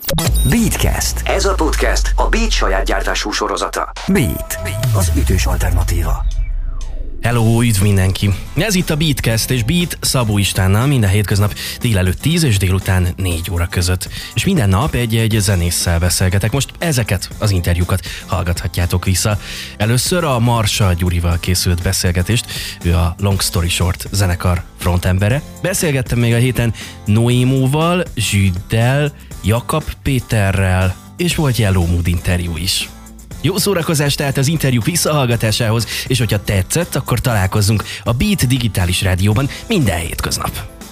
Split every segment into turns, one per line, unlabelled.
Beatcast. Ez a podcast a Beat saját gyártású sorozata. Beat, az ütős alternatíva.
Hello, üdv mindenki! Ez itt a Beatcast, és Beat Szabó Istvánnal minden hétköznap délelőtt 10 és délután 4 óra között. És minden nap egy zenésszel beszélgetek. Most ezeket az interjúkat hallgathatjátok vissza. Először a Marsa Gyurival készült beszélgetést, ő a Long Story Short zenekar frontembere. Beszélgettem még a héten Noémóval, Zsüddel, Jakab Péterrel, és volt Yellow Mood interjú is. Jó szórakozás tehát az interjúk visszahallgatásához, és hogyha tetszett, akkor találkozzunk a Beat digitális rádióban minden hétköznap.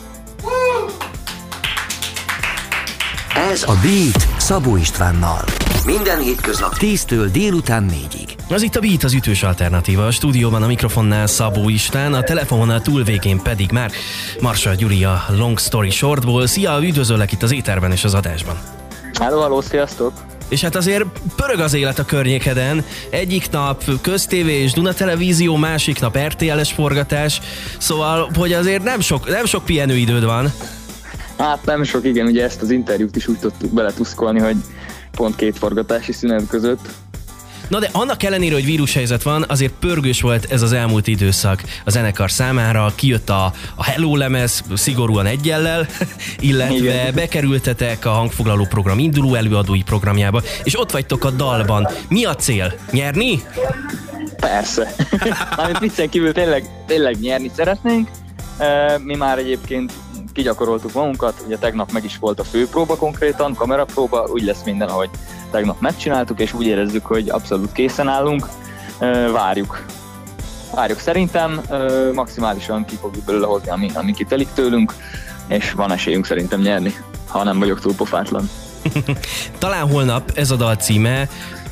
Ez a Beat Szabó Istvánnal. Minden hétköznap 10-től délután 4-ig.
Az itt a Beat, az ütős alternatíva. A stúdióban a mikrofonnál Szabó István, a telefonnal túlvégén pedig már Marsa Gyuri a Long Story Shortból. Szia, üdvözöllek itt az éterben és az adásban.
Halló, sziasztok!
És hát azért pörög az élet a környékeden. Egyik nap Köztévé és Duna Televízió, másik nap RTL-es forgatás. Szóval, hogy azért nem sok pihenőidőd van.
Hát nem sok, igen, ugye ezt az interjút is úgy tudtuk beletuszkolni, hogy pont 2 forgatási szünet között.
Na de annak ellenére, hogy vírushelyzet van, azért pörgős volt ez az elmúlt időszak a zenekar számára. Kijött a Hello lemez szigorúan egyellel, illetve igen, bekerültetek a hangfoglaló program induló előadói programjába, és ott vagytok a dalban. Mi a cél? Nyerni?
Persze. Mármint viccen kívül tényleg nyerni szeretnénk. Mi már egyébként kigyakoroltuk magunkat, ugye tegnap meg is volt a főpróba konkrétan, kamerapróba, úgy lesz minden, ahogy tegnap megcsináltuk, és úgy érezzük, hogy abszolút készen állunk. Várjuk. Szerintem maximálisan ki fogjuk belőle hozni, ami kitelik tőlünk, és van esélyünk szerintem nyerni, ha nem vagyok túl pofátlan.
Talán holnap ez a dal címe.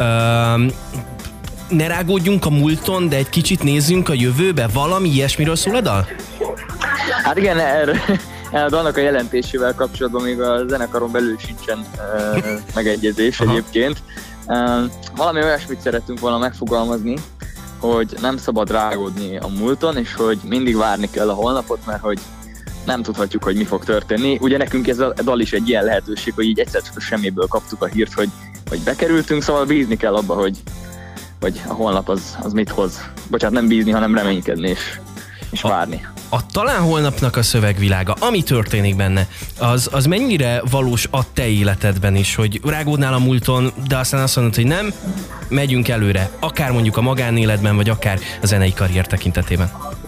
Ne rágódjunk a múlton, de egy kicsit nézzünk a jövőbe. Valami ilyesmiről szól a dal?
Hát igen, annak a jelentésével kapcsolatban még a zenekaron belül sincsen megegyezés egyébként. Valami olyasmit szerettünk volna megfogalmazni, hogy nem szabad rágódni a múlton, és hogy mindig várni kell a holnapot, mert hogy nem tudhatjuk, hogy mi fog történni. Ugye nekünk ez a dal is egy ilyen lehetőség, hogy így egyszer csak semmiből kaptuk a hírt, hogy bekerültünk, szóval bízni kell abba, hogy a holnap az mit hoz. Bocsánat, nem bízni, hanem reménykedni és várni.
A talán holnapnak a szövegvilága, ami történik benne, az mennyire valós a te életedben is, hogy rágódnál a múlton, de aztán azt mondod, hogy nem, megyünk előre, akár mondjuk a magánéletben, vagy akár a zenei karrier tekintetében?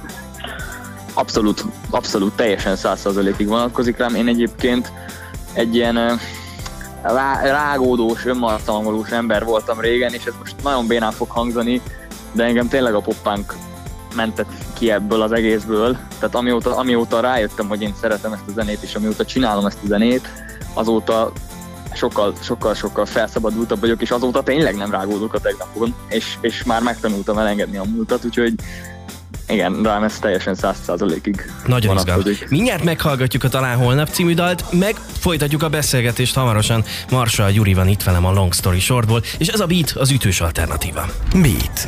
Abszolút, teljesen 100%-ig vonatkozik rám. Én egyébként egy ilyen rágódós, önmartalmolós ember voltam régen, és ez most nagyon bénán fog hangzani, de engem tényleg a pop-punk mentett ki ebből az egészből. Tehát amióta rájöttem, hogy én szeretem ezt a zenét, és amióta csinálom ezt a zenét, azóta sokkal felszabadultabb vagyok, és azóta tényleg nem rágódok a tegnapon, és már megtanultam elengedni a múltat, úgyhogy igen, rám ez teljesen 100%-ig nagyon izgalmas. Mindjárt meghallgatjuk a Talán holnap című dalt, meg folytatjuk a beszélgetést hamarosan. Marsa Gyuri van itt velem a Long Story Shortból, és ez a Beat, az ütős alternatíva.
Beat.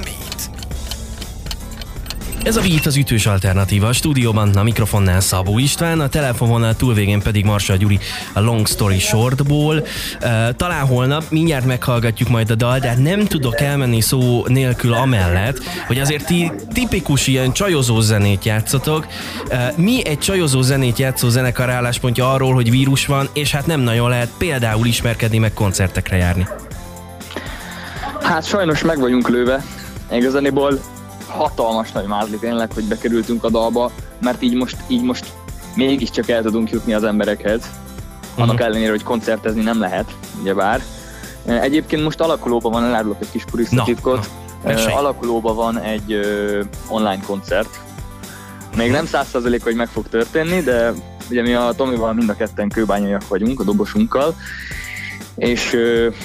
Ez a Beat, az ütős alternatíva. A stúdióban a mikrofonnál Szabó István, a telefononál túlvégén pedig Marsa Gyuri a Long Story Shortból. Talán holnap mindjárt meghallgatjuk majd a dal, de nem tudok elmenni szó nélkül amellett, hogy azért ti tipikus ilyen csajozó zenét játszotok. Mi egy csajozó zenét játszó zenekar álláspontja arról, hogy vírus van, és hát nem nagyon lehet például ismerkedni, meg koncertekre járni?
Hát sajnos meg vagyunk lőve. Igazániból hatalmas nagy mázli tényleg, hogy bekerültünk a dalba, mert így most mégiscsak el tudunk jutni az emberekhez. Annak ellenére, hogy koncertezni nem lehet, ugyebár. Egyébként most alakulóban van, elárulok egy kis kurisztatitkot. Alakulóban van egy online koncert. Még nem 100% hogy meg fog történni, de ugye mi a Tomival mind a ketten kőbányaiak vagyunk, a dobosunkkal, és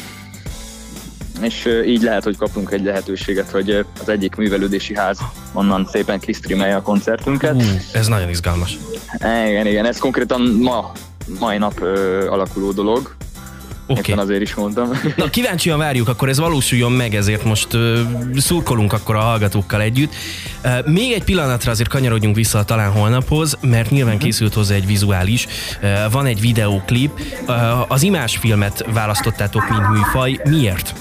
így lehet, hogy kapunk egy lehetőséget, hogy az egyik művelődési ház onnan szépen kisztreamelje a koncertünket.
Ez nagyon izgalmas.
Igen, ez konkrétan mai nap alakuló dolog. Éppen azért is mondtam.
Na, kíváncsian várjuk, akkor ez valósuljon meg, ezért most szurkolunk akkor a hallgatókkal együtt. Még egy pillanatra azért kanyarodjunk vissza a Talán holnaphoz, mert nyilván készült hozzá egy vizuális, van egy videóklip. Az imázsfilmet választottátok, mint műfaj. Miért?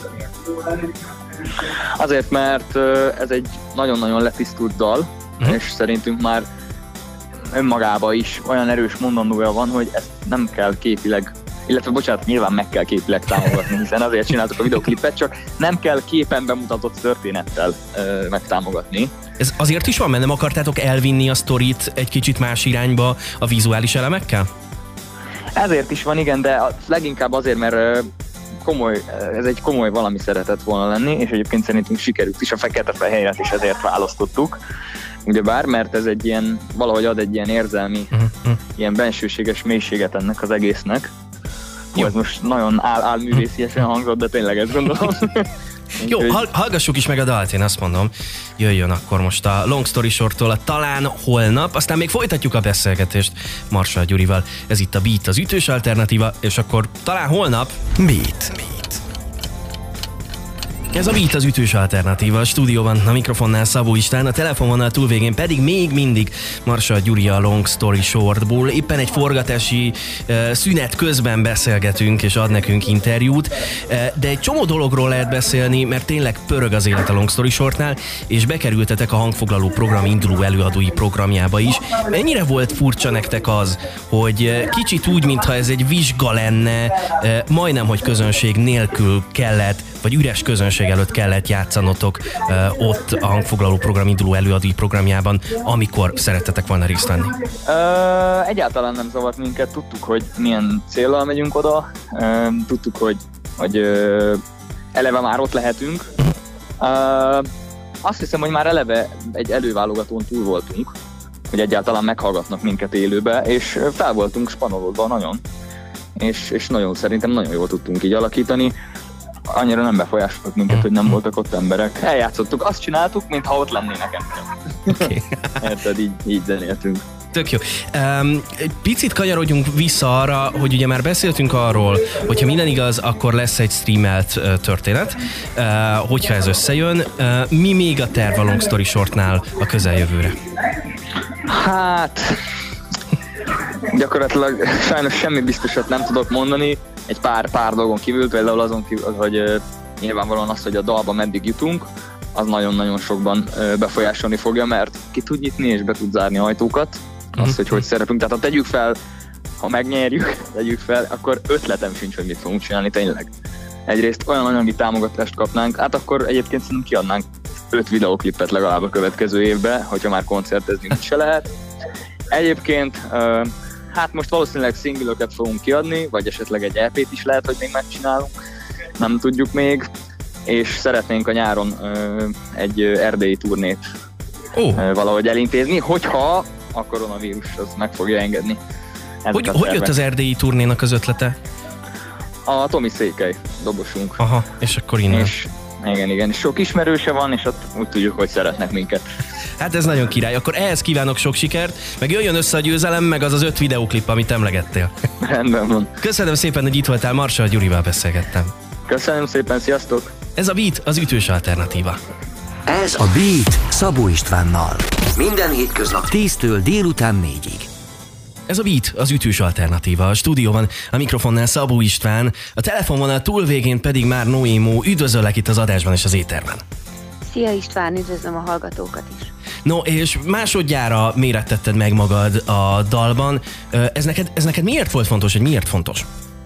Azért, mert ez egy nagyon-nagyon letisztult dal, és szerintünk már önmagában is olyan erős mondandója van, hogy ezt nem kell képileg, illetve bocsánat, nyilván meg kell képileg támogatni, hiszen azért csináltuk a videoklipet, csak nem kell képen bemutatott történettel megtámogatni.
Ez azért is van, mert nem akartátok elvinni a sztorit egy kicsit más irányba a vizuális elemekkel?
Ezért is van, igen, de leginkább azért, mert ez egy komoly valami szeretett volna lenni, és egyébként szerintünk sikerült is, a fekete-fehéret is ezért választottuk. Ugyebár, mert ez egy ilyen, valahogy ad egy ilyen érzelmi, ilyen bensőséges mélységet ennek az egésznek. Jó, ez most nagyon álművésziesen hangzott, de tényleg ezt gondolom.
Jó, hallgassuk is meg a dalt, én azt mondom. Jöjjön akkor most a Long Story Shorttól a Talán holnap, aztán még folytatjuk a beszélgetést Marsally Gyurival. Ez itt a Beat, az ütős alternatíva, és akkor talán holnap
Beat.
Ez a Beat, az ütős alternatíva. A stúdióban a mikrofonnál Szabó István, a telefonvonal túlvégén pedig még mindig Marsally Gyuri a Long Story Shortból. Éppen egy forgatási szünet közben beszélgetünk, és ad nekünk interjút, de egy csomó dologról lehet beszélni, mert tényleg pörög az élet a Long Story Shortnál, és bekerültetek a hangfoglaló program induló előadói programjába is. Mennyire volt furcsa nektek az, hogy kicsit úgy, mintha ez egy vizsga lenne, majdnem, hogy közönség nélkül kellett, vagy üres közönség előtt kellett játszanotok ott a hangfoglaló program induló előadói programjában, amikor szerettetek volna részt venni?
Egyáltalán nem zavart minket, tudtuk, hogy milyen céllal megyünk oda, tudtuk, hogy eleve már ott lehetünk. Azt hiszem, hogy már eleve egy előválogatón túl voltunk, hogy egyáltalán meghallgatnak minket élőbe, és fel voltunk spanolodva nagyon, és nagyon, szerintem nagyon jól tudtunk így alakítani. Annyira nem befolyásoltak minket, hogy nem voltak ott emberek. Eljátszottuk, azt csináltuk, mintha ott lennének emberek.
Okay.
Érted, így zenéltünk.
Tök jó. Egy picit kanyarodjunk vissza arra, hogy ugye már beszéltünk arról, hogyha minden igaz, akkor lesz egy streamelt történet, hogyha ez összejön. Mi még a terv a Long Story Shortnál a közeljövőre?
Hát, gyakorlatilag sajnos semmi biztosat nem tudok mondani. Egy pár dolgon kívül, például azon kívül, hogy nyilvánvalóan az, hogy a dalba meddig jutunk, az nagyon-nagyon sokban befolyásolni fogja, mert ki tud nyitni és be tud zárni ajtókat. Az, hogy szerepünk. Tehát ha tegyük fel, ha megnyerjük, tegyük fel, akkor ötletem sincs, hogy mit fogunk csinálni tényleg. Egyrészt olyan anyagi támogatást kapnánk, hát akkor egyébként szerintem kiadnánk 5 videóklipet legalább a következő évben, hogyha már koncertezni úgy se lehet. Egyébként hát most valószínűleg singlöket fogunk kiadni, vagy esetleg egy EP-t is lehet, hogy még megcsinálunk, nem tudjuk még, és szeretnénk a nyáron egy erdélyi turnét valahogy elintézni, hogyha a koronavírus az meg fogja engedni.
Hogy jött az erdélyi turnénak az ötlete?
A Tomi Székely dobosunk.
Aha, és akkor innen.
És igen, sok ismerőse van, és ott úgy tudjuk, hogy szeretnek minket.
Hát ez nagyon király. Akkor ehhez kívánok sok sikert, meg jöjjön össze a győzelem, meg az 5 videóklip, amit emlegettél.
Rendben van.
Köszönöm szépen, hogy itt voltál, Marsally Gyurival beszélgettem.
Köszönöm szépen, sziasztok!
Ez a Beat, az ütős alternatíva.
Ez a Beat Szabó Istvánnal. Minden hétköznap 10-től délután 4-ig.
Ez a Beat, az ütős alternatíva. A stúdióban a mikrofonnál Szabó István, a telefonvonal túlvégén pedig már Noémó. Üdvözöllek itt az adásban és az éterben.
Szia István, üdvözlöm a hallgatókat is.
No, és másodjára mérettetted meg magad a dalban. Ez neked miért volt fontos, hogy miért fontos?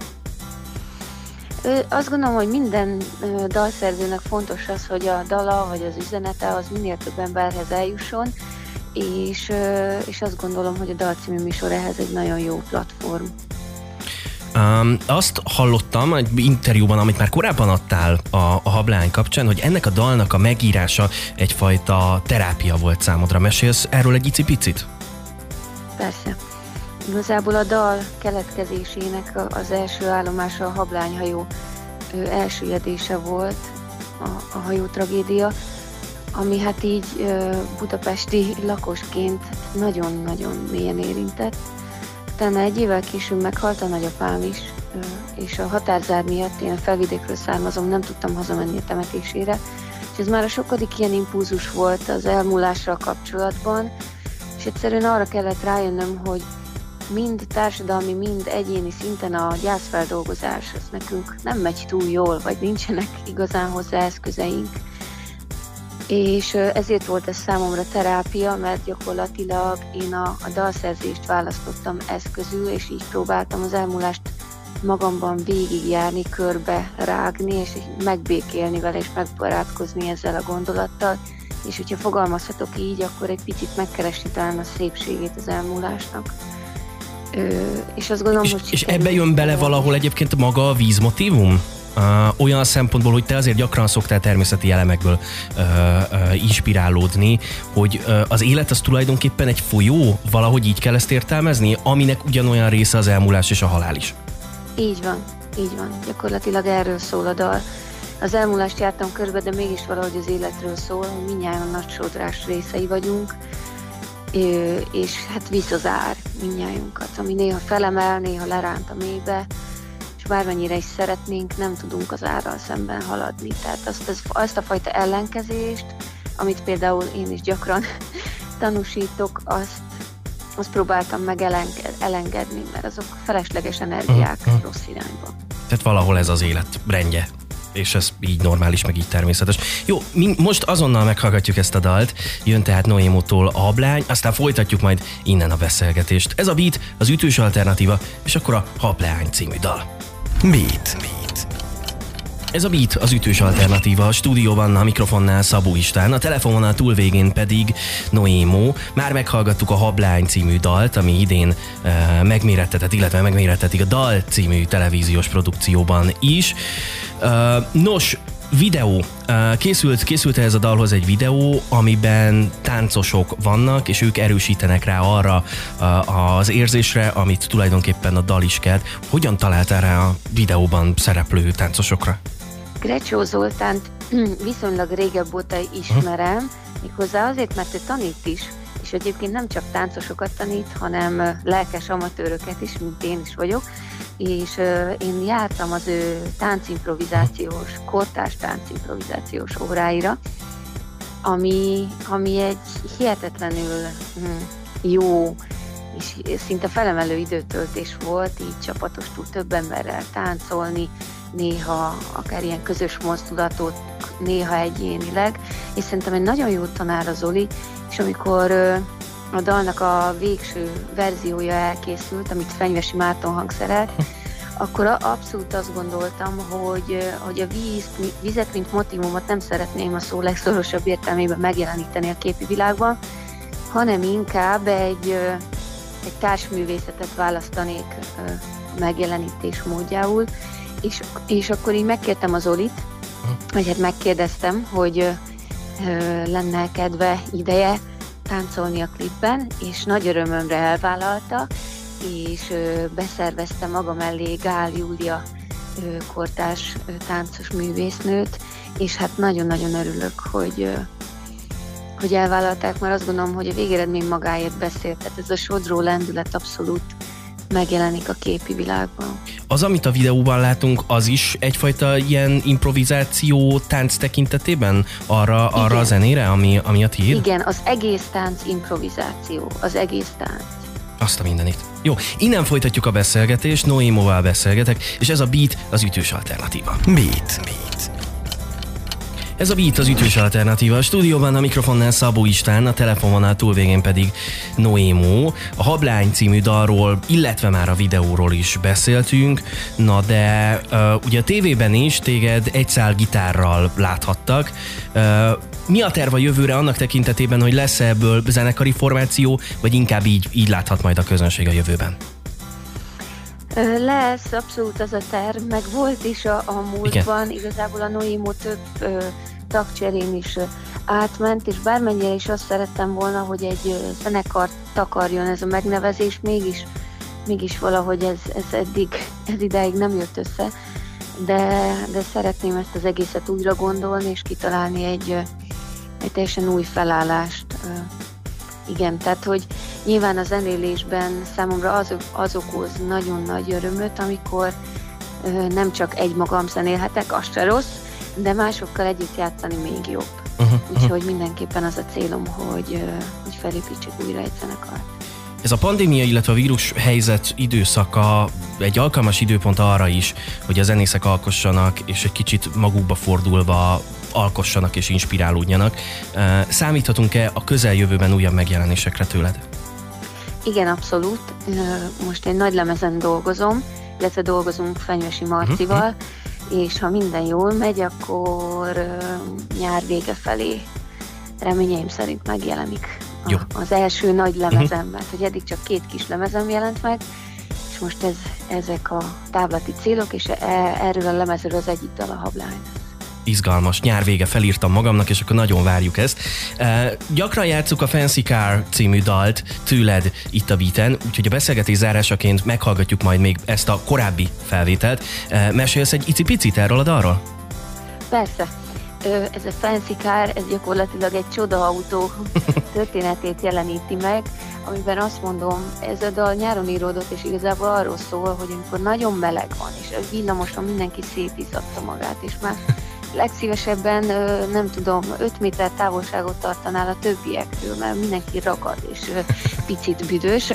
Azt gondolom, hogy minden dalszerzőnek fontos az, hogy a dala vagy az üzenete az minél több emberhez eljusson, és azt gondolom, hogy a Dal című műsor ehhez egy nagyon jó platform.
Azt hallottam egy interjúban, amit már korábban adtál a Hableány kapcsán, hogy ennek a dalnak a megírása egyfajta terápia volt számodra. Mesélsz erről egy icipicit?
Persze. Igazából a dal keletkezésének az első állomása a Hablányhajó elsüllyedése volt, a hajó tragédia, ami hát így budapesti lakosként nagyon-nagyon mélyen érintett. Utána egy évvel később meghalt a nagyapám is, és a határzár miatt én a Felvidékről származom, nem tudtam hazamenni a temetésére, és ez már a sokadik ilyen impulzus volt az elmúlással kapcsolatban, és egyszerűen arra kellett rájönnöm, hogy mind társadalmi, mind egyéni szinten a gyászfeldolgozás az nekünk nem megy túl jól, vagy nincsenek igazán hozzá eszközeink. És ezért volt ez számomra terápia, mert gyakorlatilag én a dalszerzést választottam eszközül, és így próbáltam az elmúlást magamban végigjárni, körbe rágni, és megbékélni vele, és megbarátkozni ezzel a gondolattal. És hogyha fogalmazhatok így, akkor egy picit megkeresni talán a szépségét az elmúlásnak. És azt gondolom, hogy...
És ebbe jön bele valahol egyébként maga a vízmotívum? Olyan szempontból, hogy te azért gyakran szoktál természeti elemekből inspirálódni, hogy az élet az tulajdonképpen egy folyó, valahogy így kell ezt értelmezni, aminek ugyanolyan része az elmúlás és a halál is.
Így van. Gyakorlatilag erről szól a dal. Az elmúlást jártam körbe, de mégis valahogy az életről szól, hogy mindnyájan nagy sodrás részei vagyunk, és hát visz az ár mindnyájunkat, ami néha felemel, néha leránt a mélybe, és bármennyire is szeretnénk, nem tudunk az árral szemben haladni. Tehát azt a fajta ellenkezést, amit például én is gyakran tanúsítok, azt próbáltam meg elengedni, mert azok felesleges energiák rossz irányba.
Tehát valahol ez az élet rendje, és ez így normális, meg így természetes. Jó, most azonnal meghallgatjuk ezt a dalt, jön tehát Noémótól a Hablány, aztán folytatjuk majd innen a beszélgetést. Ez a Beat, az ütős alternatíva, és akkor a Hablány című dal.
Beat.
Ez a Beat, az ütős alternatíva, a stúdióban a mikrofonnál Szabó István, a telefononál túlvégén pedig Noémó. Már meghallgattuk a Hablány című dalt, ami idén megmérettetett, illetve megmérettetik a Dal című televíziós produkcióban is. Nos, videó. Készült ez a dalhoz egy videó, amiben táncosok vannak, és ők erősítenek rá arra az érzésre, amit tulajdonképpen a dal is kelt. Hogyan találtál rá a videóban szereplő táncosokra?
Grecsó Zoltánt viszonylag régebb óta ismerem, méghozzá azért, mert ő tanít is, és egyébként nem csak táncosokat tanít, hanem lelkes amatőröket is, mint én is vagyok, és én jártam az ő táncimprovizációs, kortárs táncimprovizációs óráira, ami egy hihetetlenül jó és szinte felemelő időtöltés volt, így csapatostul több emberrel táncolni, néha akár ilyen közös mozdulatot, néha egyénileg, és szerintem egy nagyon jó tanár a Zoli, és amikor a dalnak a végső verziója elkészült, amit Fenyvesi Márton hangszerelt, akkor abszolút azt gondoltam, hogy a vizet, mint motívumot nem szeretném a szó legszorosabb értelmében megjeleníteni a képi világban, hanem inkább egy társművészetet választanék megjelenítés módjául, és akkor így megkértem az Zolit, vagy hát megkérdeztem, hogy lenne kedve, ideje táncolni a klipben, és nagy örömömre elvállalta, és beszervezte maga mellé Gál Júlia kortárs táncos művésznőt, és hát nagyon-nagyon örülök, hogy elvállalták, mert azt gondolom, hogy a végeredmény magáért beszélt, tehát ez a sodró lendület abszolút megjelenik a képi világban.
Az, amit a videóban látunk, az is egyfajta ilyen improvizáció tánc tekintetében arra a zenére, ami a tiéd?
Igen, az egész tánc improvizáció, az egész tánc.
Azt a mindenit. Jó, innen folytatjuk a beszélgetést, Noémóval beszélgetek, és ez a Beat, az ütős alternatíva.
Beat.
Ez a Beat, az ütős alternatíva. A stúdióban a mikrofonnál Szabó István, a telefononál túlvégén pedig Noémó. A Hablány című dalról, illetve már a videóról is beszéltünk. Na de ugye a tévében is téged egy szál gitárral láthattak. Mi a terv a jövőre annak tekintetében, hogy lesz ebből zenekari formáció, vagy inkább így láthat majd a közönség a jövőben?
Lesz, abszolút az a terv, meg volt is a múltban. Igen. Igazából a Noémó több tagcserén is átment, és bármennyire is azt szerettem volna, hogy egy zenekart takarjon ez a megnevezés, mégis valahogy ez idáig nem jött össze, de szeretném ezt az egészet újra gondolni, és kitalálni egy teljesen új felállást. Igen, tehát hogy nyilván a zenélésben számomra az okoz nagyon nagy örömöt, amikor nem csak egymagam zenélhetek, az se rossz, de másokkal együtt játszani még jobb. Úgyhogy mindenképpen az a célom, hogy felépítsük újra egy zenekart.
Ez a pandémia, illetve a vírus helyzet időszaka egy alkalmas időpont arra is, hogy a zenészek alkossanak, és egy kicsit magukba fordulva alkossanak és inspirálódjanak. Számíthatunk-e a közeljövőben újabb megjelenésekre tőled?
Igen, abszolút. Most egy nagy lemezen dolgozom, illetve dolgozunk Fenyvesi Marcival, és ha minden jól megy, akkor nyár vége felé reményeim szerint megjelenik az első nagy lemezem, mert hogy eddig csak 2 kis lemezem jelent meg, és most ezek a távlati célok, és erről a lemezről az egyik dal a Hablány.
Izgalmas, nyár vége felírtam magamnak, és akkor nagyon várjuk ezt. Gyakran játsszuk a Fancy Car című dalt tőled itt a Beaten, úgyhogy a beszélgetés zárásaként meghallgatjuk majd még ezt a korábbi felvételt. Mesélsz egy icipicit erről a dalról?
Persze. Ez a Fancy Car, ez gyakorlatilag egy csodaautó történetét jeleníti meg, amiben azt mondom, ez a dal nyáron íródott, és igazából arról szól, hogy amikor nagyon meleg van, és a villamoson mindenki szétizzatta magát, és már legszívesebben, nem tudom, 5 méter távolságot tartanál a többiekről, mert mindenki ragad, és picit büdös,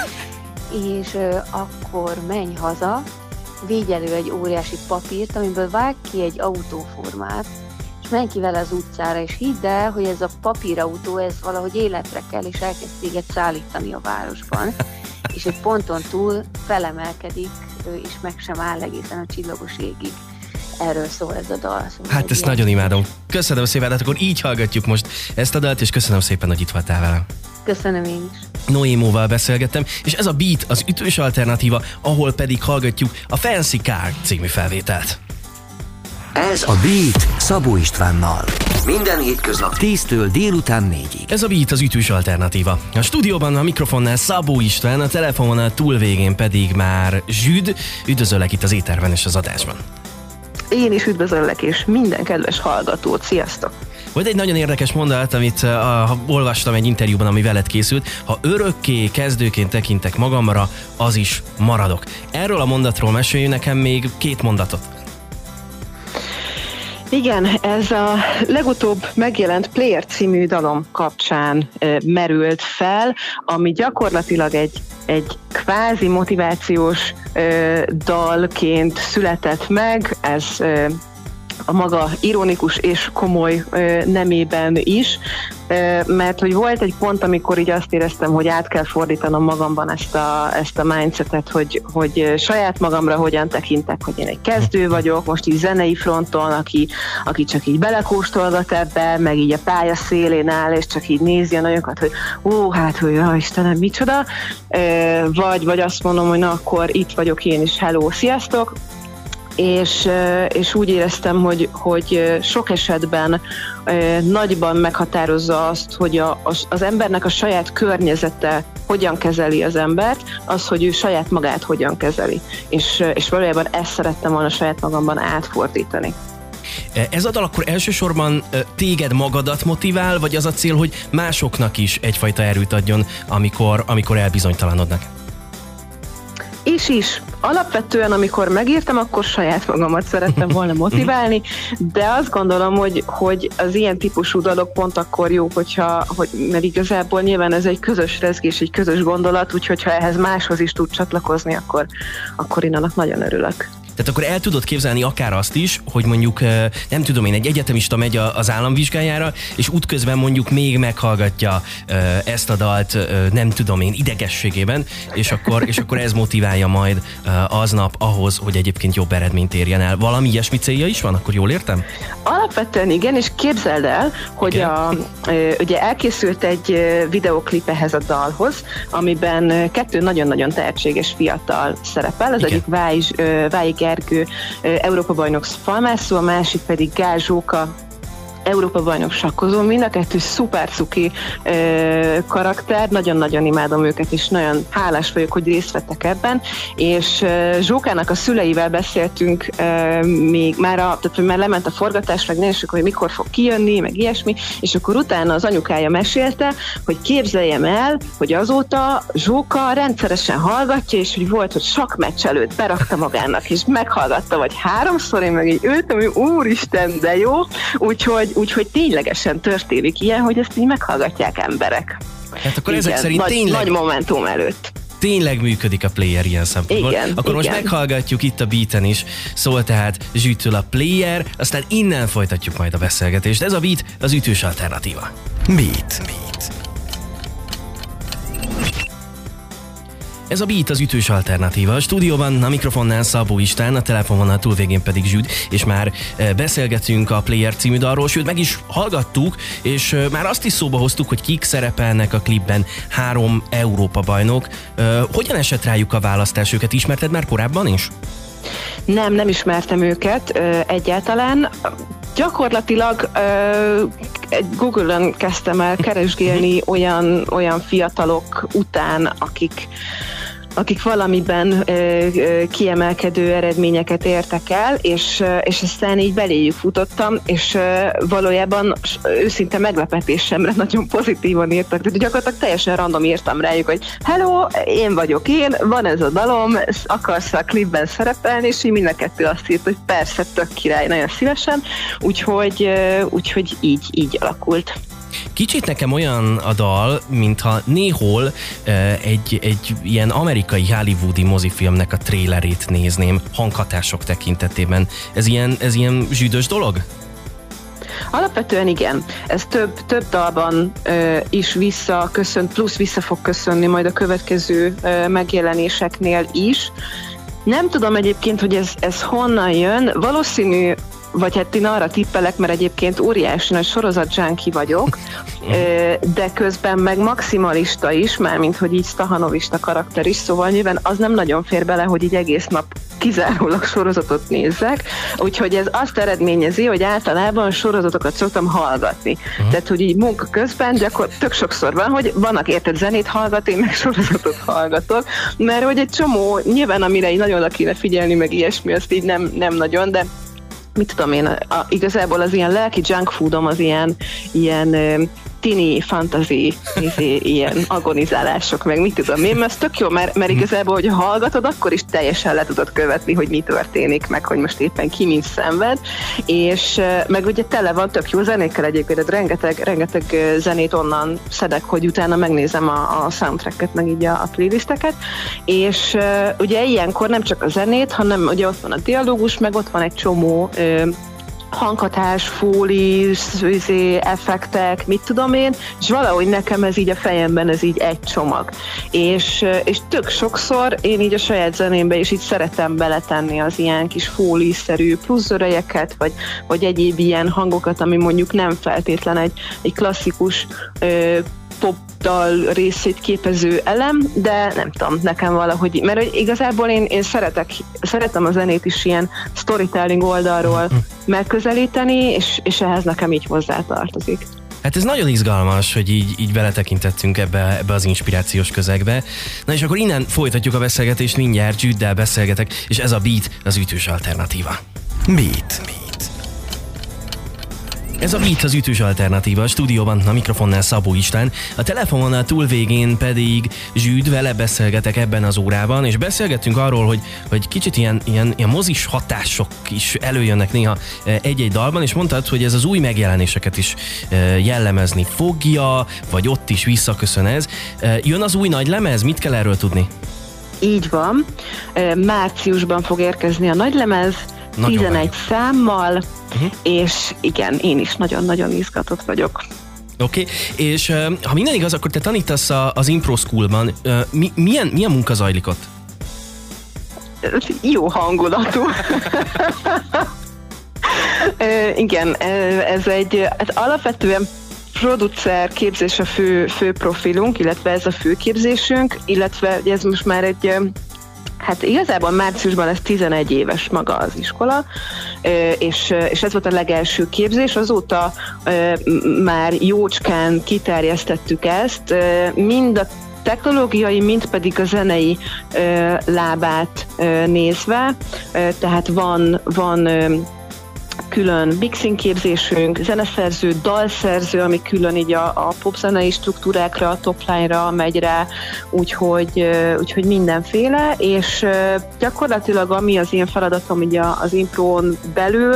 és akkor menj haza, végy elő egy óriási papírt, amiből vág ki egy autóformát, és menj ki vele az utcára, és hidd el, hogy ez a papírautó, ez valahogy életre kell, és elkezd téged szállítani a városban, és egy ponton túl felemelkedik, és meg sem áll egészen a csillagos égig. Erről szól ez a dal. Szóval
hát ezt nagyon imádom. Köszönöm szépen, hát akkor így hallgatjuk most ezt a dalt, és köszönöm szépen, hogy itt voltál velem.
Köszönöm én is.
Noémóval beszélgettem, és ez a Beat az ütős alternatíva, ahol pedig hallgatjuk a Fancy Car című felvételt.
Ez a Beat Szabó Istvánnal. Minden hétköznap 10-től délután 4-ig.
Ez a Beat az ütős alternatíva. A stúdióban a mikrofonnál Szabó István, a telefononál túlvégén pedig már Zsüd. Üdvözöllek itt az éterben és az adásban.
Én is üdvözöllek, és minden kedves hallgatót, sziasztok!
Volt egy nagyon érdekes mondat, amit olvastam egy interjúban, ami veled készült. Ha örökké kezdőként tekintek magamra, az is maradok. Erről a mondatról mesélj nekem még 2 mondatot.
Igen, ez a legutóbb megjelent Player című dalom kapcsán merült fel, ami gyakorlatilag egy kvázi motivációs dalként született meg, ez a maga ironikus és komoly nemében is, mert hogy volt egy pont, amikor így azt éreztem, hogy át kell fordítanom magamban ezt a mindsetet, hogy saját magamra hogyan tekintek, hogy én egy kezdő vagyok, most így zenei fronton, aki csak így belekóstolgat ebbe, meg így a pálya szélén áll, és csak így nézi a nagyokat, hogy hát, hogy Istenem, micsoda, vagy azt mondom, hogy na, akkor itt vagyok én is, hello, sziasztok, és úgy éreztem, hogy sok esetben nagyban meghatározza azt, hogy az embernek a saját környezete hogyan kezeli az embert, az, hogy ő saját magát hogyan kezeli. És valójában ezt szerettem volna saját magamban átfordítani.
Ez a dal akkor elsősorban téged magadat motivál, vagy az a cél, hogy másoknak is egyfajta erőt adjon, amikor elbizonytalanodnak?
És alapvetően, amikor megírtam, akkor saját magamat szerettem volna motiválni, de azt gondolom, hogy az ilyen típusú dalok pont akkor jó, mert igazából nyilván ez egy közös rezgés, egy közös gondolat, úgyhogy ha ehhez máshoz is tud csatlakozni, akkor én annak nagyon örülök.
Tehát akkor el tudod képzelni akár azt is, hogy mondjuk, nem tudom én, egy egyetemista megy az államvizsgájára, és útközben mondjuk még meghallgatja ezt a dalt, nem tudom én, idegességében, és akkor ez motiválja majd aznap ahhoz, hogy egyébként jobb eredményt érjen el. Valami ilyesmi célja is van, akkor jól értem?
Alapvetően igen, és képzeld el, hogy ugye elkészült egy videoklip ehhez a dalhoz, amiben 2 nagyon-nagyon tehetséges fiatal szerepel, az egyik Vályi Gergő, Európa-bajnok falmászó, a másik pedig Gál Zsóka, Európa-bajnok sakkozó, mind a kettő szuper cuki karakter, nagyon-nagyon imádom őket, és nagyon hálás vagyok, hogy részt vettek ebben, és Zsókának a szüleivel beszéltünk még tehát már lement a forgatás, meg nézzük, hogy mikor fog kijönni, meg ilyesmi, és akkor utána az anyukája mesélte, hogy képzeljem el, hogy azóta Zsóka rendszeresen hallgatja, és hogy volt, hogy sakkmeccs előtt berakta magának, és meghallgatta, vagy 3-szor, én meg így ültem, hogy úristen, de jó, úgyhogy ténylegesen történik ilyen, hogy ezt így meghallgatják emberek.
Hát akkor ezek szerint tényleg...
Nagy momentum előtt.
Tényleg működik a Player ilyen szempontból.
Igen,
akkor most meghallgatjuk itt a Beaten is. Szól tehát Zsűttől a Player, aztán innen folytatjuk majd a beszélgetést. Ez a Beat az ütős alternatíva.
Beat.
Ez a Beat az ütős alternatíva. A stúdióban a mikrofonnál Szabó István, a telefonvonal túlvégén pedig Zsűd, és már beszélgetünk a Player című dalról, sőt meg is hallgattuk, és már azt is szóba hoztuk, hogy kik szerepelnek a klipben, 3 Európa-bajnok. Hogyan esett rájuk a választás? Őket ismerted már korábban is?
Nem ismertem őket egyáltalán. Gyakorlatilag Google-ön kezdtem el keresgélni olyan fiatalok után, akik valamiben kiemelkedő eredményeket értek el, és aztán így beléjük futottam, és valójában őszinte meglepetésemre nagyon pozitívan írtak. Tehát gyakorlatilag teljesen random írtam rájuk, hogy hello, én vagyok én, van ez a dalom, akarsz a klipben szerepelni, és így mind a kettő azt írt, hogy persze, tök király, nagyon szívesen, úgyhogy így alakult.
Kicsit nekem olyan a dal, mintha néhol egy ilyen amerikai hollywoodi mozifilmnek a trélerét nézném hanghatások tekintetében. Ez ilyen zsűdös dolog?
Alapvetően igen. Ez több dalban is visszaköszönt, plusz vissza fog köszönni majd a következő megjelenéseknél is. Nem tudom egyébként, hogy ez honnan jön. Valószínű, vagy hát én arra tippelek, mert egyébként óriási nagy sorozat-junkie vagyok, de közben meg maximalista is, mármint hogy így stahanovista karakter is, szóval nyilván az nem nagyon fér bele, hogy így egész nap kizárólag sorozatot nézzek, úgyhogy ez azt eredményezi, hogy általában sorozatokat szoktam hallgatni. Tehát, hogy így munka közben tök sokszor van, hogy vannak érted zenét hallgat, én meg sorozatot hallgatok, mert hogy egy csomó, nyilván amire így nagyon oda kéne figyelni, meg ilyesmi, azt így nem nagyon, de mit tudom én, igazából az ilyen lelki junk foodom az ilyen tini fantasy, ilyen agonizálások, meg mit tudom én, mert ez tök jó, mert igazából, hogyha hallgatod, akkor is teljesen le tudod követni, hogy mi történik, meg hogy most éppen ki mint szenved, és meg ugye tele van tök jó zenékkel egyébként, rengeteg zenét onnan szedek, hogy utána megnézem a soundtracket, meg így a playlisteket, és ugye ilyenkor nem csak a zenét, hanem ugye ott van a dialógus, meg ott van egy csomó hanghatás, fólis, effektek, mit tudom én, és valahogy nekem ez így a fejemben, ez így egy csomag. És tök sokszor én így a saját zenémbe is így szeretem beletenni az ilyen kis fóliszerű pluszörejeket, vagy egyéb ilyen hangokat, ami mondjuk nem feltétlen egy klasszikus popdal részét képező elem, de nem tudom, nekem valahogy, mert hogy igazából én szeretem a zenét is ilyen storytelling oldalról megközelíteni, és ehhez nekem így hozzátartozik.
Hát ez nagyon izgalmas, hogy így beletekintettünk ebbe az inspirációs közegbe. Na és akkor innen folytatjuk a beszélgetést, mindjárt Zsűddel beszélgetek, és ez a Beat az ütős alternatíva.
Beat.
Ez a Beat az ütős alternatíva, a stúdióban a mikrofonnál Szabó István, a telefononál túlvégén pedig Zsűd, vele beszélgetek ebben az órában, és beszélgettünk arról, hogy kicsit ilyen mozis hatások is előjönnek néha egy-egy dalban, és mondtad, hogy ez az új megjelenéseket is jellemezni fogja, vagy ott is visszaköszön ez. Jön az új nagy lemez, mit kell erről tudni?
Így van, márciusban fog érkezni a nagylemez, 11 számmal, és igen, én is nagyon-nagyon izgatott vagyok.
Oké, és ha minden igaz, akkor te tanítasz az Impro Schoolban. Milyen munka zajlik ott?
Jó hangulatú. Igen, ez alapvetően producer képzés a fő profilunk, illetve ez a fő képzésünk, illetve ez most már egy Hát igazából márciusban lesz 11 éves maga az iskola, és ez volt a legelső képzés, azóta már jócskán kiterjesztettük ezt, mind a technológiai, mind pedig a zenei lábát nézve, tehát van külön mixing képzésünk, zeneszerző, dalszerző, ami külön így a popzenei struktúrákra, a topline-ra megy rá, úgyhogy mindenféle, és gyakorlatilag ami az én feladatom így az imprón belül,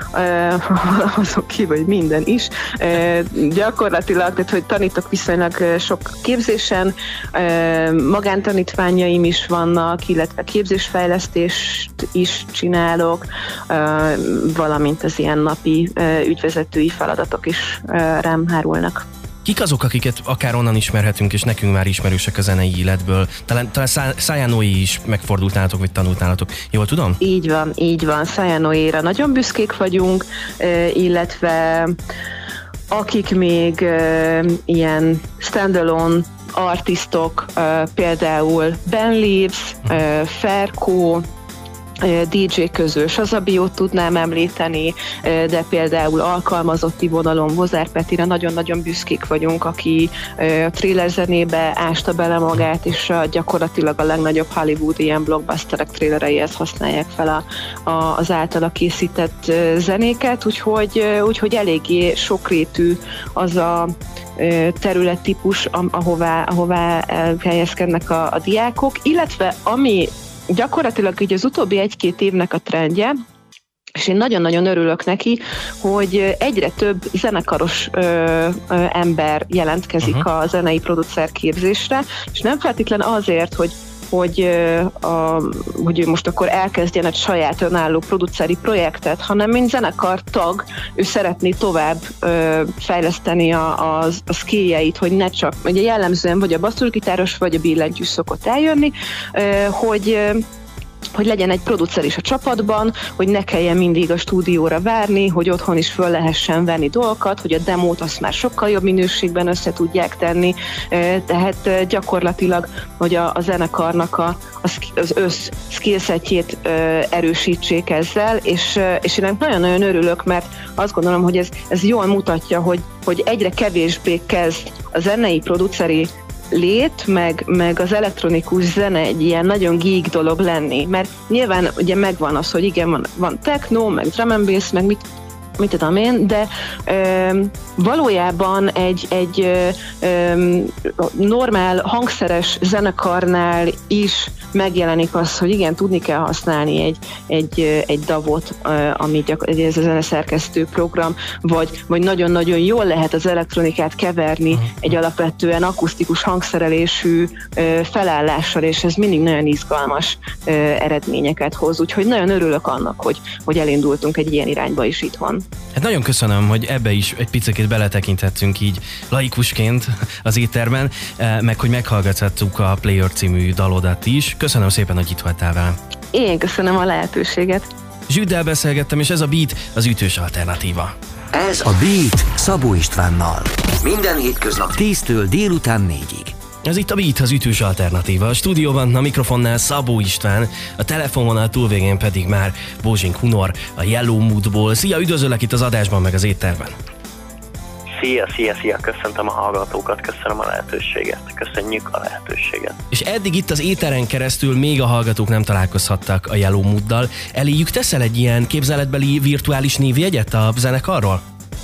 azon kívül, hogy minden is, gyakorlatilag, tehát hogy tanítok viszonylag sok képzésen, magántanítványaim is vannak, illetve képzésfejlesztést is csinálok, valamint az ilyen napi ügyvezetői feladatok is rám hárulnak.
Kik azok, akiket akár onnan ismerhetünk, és nekünk már ismerősek a zenei életből? Talán Sayanoe is megfordultátok, vagy tanultátok. Jól tudom?
Így van. Sayanoe-ra nagyon büszkék vagyunk, illetve akik még ilyen standalone artistok, például Ben Leaves, Ferko, DJ közös, az a biót tudnám említeni, de például alkalmazotti vonalon Vozár Petire nagyon-nagyon büszkék vagyunk, aki a thriller zenébe ásta bele magát, és gyakorlatilag a legnagyobb Hollywood ilyen blockbusterek thrillereihez használják fel az általa készített zenéket, úgyhogy eléggé sokrétű az a területtípus, ahová helyezkednek a diákok, illetve ami gyakorlatilag így az utóbbi 1-2 évnek a trendje, és én nagyon-nagyon örülök neki, hogy egyre több zenekaros ember jelentkezik a zenei producer képzésre, és nem feltétlen azért, hogy ő most akkor elkezdjen egy saját önálló produceri projektet, hanem mint zenekartag ő szeretné tovább fejleszteni a skilljeit, hogy ne csak, ugye jellemzően vagy a basszusgitáros, vagy a billentyűs szokott eljönni, hogy legyen egy producer is a csapatban, hogy ne kelljen mindig a stúdióra várni, hogy otthon is föl lehessen venni dolgokat, hogy a demót azt már sokkal jobb minőségben össze tudják tenni, tehát gyakorlatilag, hogy a zenekarnak az össz skillsetjét erősítsék ezzel, és én nagyon-nagyon örülök, mert azt gondolom, hogy ez jól mutatja, hogy egyre kevésbé kezd a zenei produceri lét, meg az elektronikus zene egy ilyen nagyon geek dolog lenni, mert nyilván ugye megvan az, hogy igen, van techno, meg drum and bass, meg mit tudom én, de valójában egy normál hangszeres zenekarnál is megjelenik az, hogy igen, tudni kell használni egy DAW-ot, ami ez a zeneszerkesztő program, vagy nagyon-nagyon jól lehet az elektronikát keverni egy alapvetően akusztikus hangszerelésű felállással, és ez mindig nagyon izgalmas eredményeket hoz. Úgyhogy nagyon örülök annak, hogy elindultunk egy ilyen irányba is itthon.
Hát nagyon köszönöm, hogy ebbe is egy picit beletekinthettünk így laikusként az étterben, meg hogy meghallgathattuk a Player című dalodat is. Köszönöm szépen, hogy itt voltál velem.
Én köszönöm a lehetőséget.
Zsűddel beszélgettem, és ez a Beat az ütős alternatíva.
Ez a Beat Szabó Istvánnal. Minden hétköznap 10-től délután 4-ig.
Ez itt a Beat, az ütős alternatíva. A stúdióban a mikrofonnál Szabó István, a telefonvonal túlvégén pedig már Bózsink Hunor a Yellow Moodból. Szia, üdvözöllek itt az adásban, meg az étterben.
Szia, köszöntöm a hallgatókat, köszönöm a lehetőséget, köszönjük a lehetőséget.
És eddig itt az éteren keresztül még a hallgatók nem találkozhattak a Yellow Mooddal. Eléjük teszel egy ilyen képzeletbeli virtuális névjegyet a zenekarról?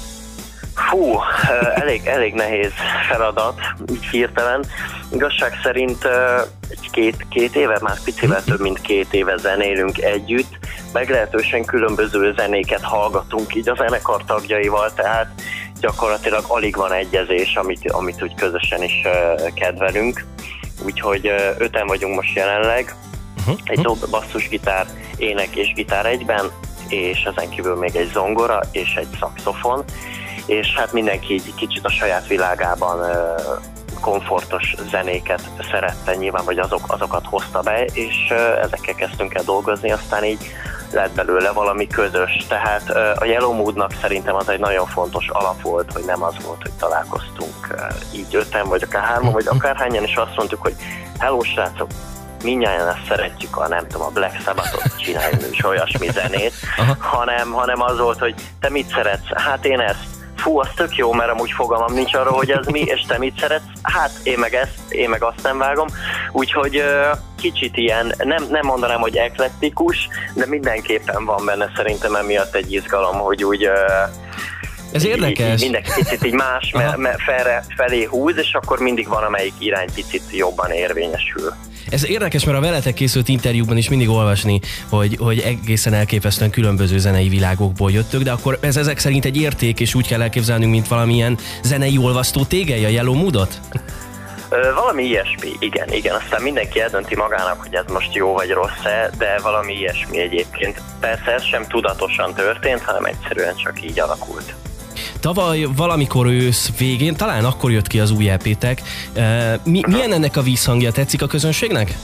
Fú, elég nehéz feladat, így hirtelen. Igazság szerint két éve, már picivel több mint 2 éve zenélünk együtt, meglehetősen különböző zenéket hallgatunk így a zenekar tagjaival, tehát gyakorlatilag alig van egyezés, amit úgy közösen is kedvelünk. Úgyhogy 5-en vagyunk most jelenleg, egy dob, basszusgitár, ének és gitár egyben, és ezen kívül még egy zongora és egy szaxofon, és hát mindenki így kicsit a saját világában komfortos zenéket szerette nyilván, vagy azokat hozta be, és ezekkel kezdtünk el dolgozni, aztán így lett belőle valami közös. Tehát a Yellow Moodnak szerintem az egy nagyon fontos alap volt, hogy nem az volt, hogy találkoztunk így 5-en, vagy akár 3-an, vagy akárhányan, és azt mondtuk, hogy hello srácok, mindjárt ezt szeretjük, nem tudom, a Black Sabbath-ot csinálni, és olyasmi zenét, hanem az volt, hogy te mit szeretsz? Hát én ezt. Fú, az tök jó, mert amúgy fogalmam nincs arról, hogy ez mi, és te mit szeretsz? Hát én meg azt nem vágom. Úgyhogy kicsit ilyen, nem mondanám, hogy eklektikus, de mindenképpen van benne szerintem emiatt egy izgalom, hogy úgy...
Ez érdekes.
Mindenki picit így más felé húz, és akkor mindig van, amelyik irány picit jobban érvényesül.
Ez érdekes, mert a veletek készült interjúkban is mindig olvasni, hogy egészen elképesztően különböző zenei világokból jöttök, de akkor ez ezek szerint egy érték, és úgy kell elképzelnünk, mint valamilyen zenei olvasztó tégely, a Yellow Moodot?
Valami ilyesmi, igen. Aztán mindenki eldönti magának, hogy ez most jó vagy rossz-e, de valami ilyesmi egyébként. Persze ez sem tudatosan történt, hanem egyszerűen csak így alakult.
Tavaly valamikor ősz végén, talán akkor jött ki az új EP-tek. Milyen ennek a vízhangja? Tetszik a közönségnek?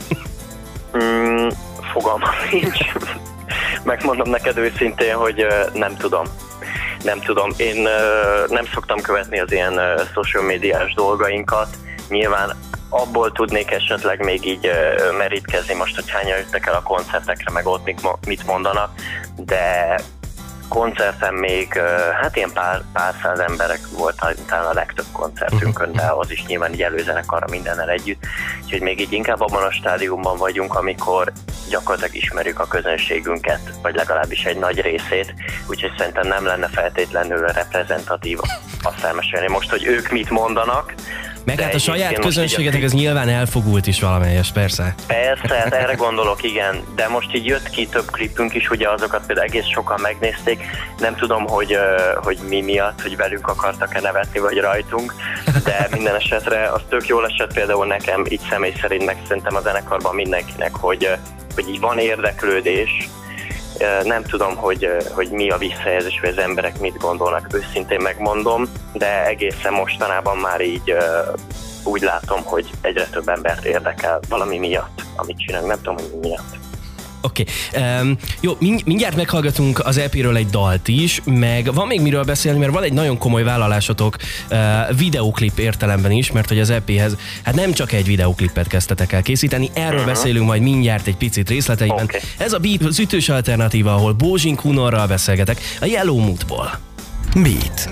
Fogalmam nincs. Megmondom neked őszintén, hogy nem tudom. Én nem szoktam követni az ilyen social médiás dolgainkat. Nyilván abból tudnék esetleg még így merítkezni most, hogy hányan jöttek el a koncertekre, meg ott mit mondanak, de koncerten még, hát ilyen pár száz emberek volt talán a legtöbb koncertünkön, de az is nyilván így előzenekarra mindennel együtt. Úgyhogy még így inkább abban a stádiumban vagyunk, amikor gyakorlatilag ismerjük a közönségünket, vagy legalábbis egy nagy részét, úgyhogy szerintem nem lenne feltétlenül reprezentatív azt elmesélni most, hogy ők mit mondanak.
Meg hát a saját közönségetek ez nyilván elfogult is valamelyes, persze.
Persze, hát erre gondolok, igen. De most így jött ki több klipünk is, ugye azokat például egész sokan megnézték. Nem tudom, hogy mi miatt, hogy velünk akartak-e nevetni, vagy rajtunk. De minden esetre az tök jól esett például nekem, így személy szerint, meg szerintem a zenekarban mindenkinek, hogy így van érdeklődés. Nem tudom, hogy mi a visszajelzés, vagy az emberek mit gondolnak, őszintén megmondom, de egészen mostanában már így úgy látom, hogy egyre több embert érdekel valami miatt, amit csinálunk, nem tudom, hogy mi miatt.
Oké. Jó, mindjárt meghallgatunk az EP-ről egy dalt is, meg van még miről beszélni, mert van egy nagyon komoly vállalásotok videóklip értelemben is, mert hogy az EP-hez hát nem csak egy videóklipet kezdtetek el készíteni, erről beszélünk majd mindjárt egy picit részleteiben. Okay. Ez a Beat, az ütős alternatíva, ahol Bozsink Hunorral beszélgetek a Yellow Moodból.
Beat.